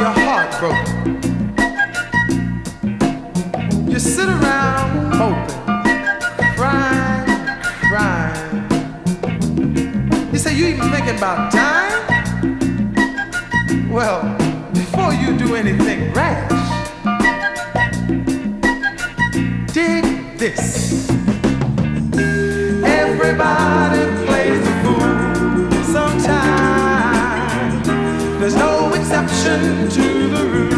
your heart broken. You sit around hoping, crying, crying. You say you even thinking about dying? Well, before you do anything rash, dig this. Everybody plays the fool sometimes. There's no exception to the rule.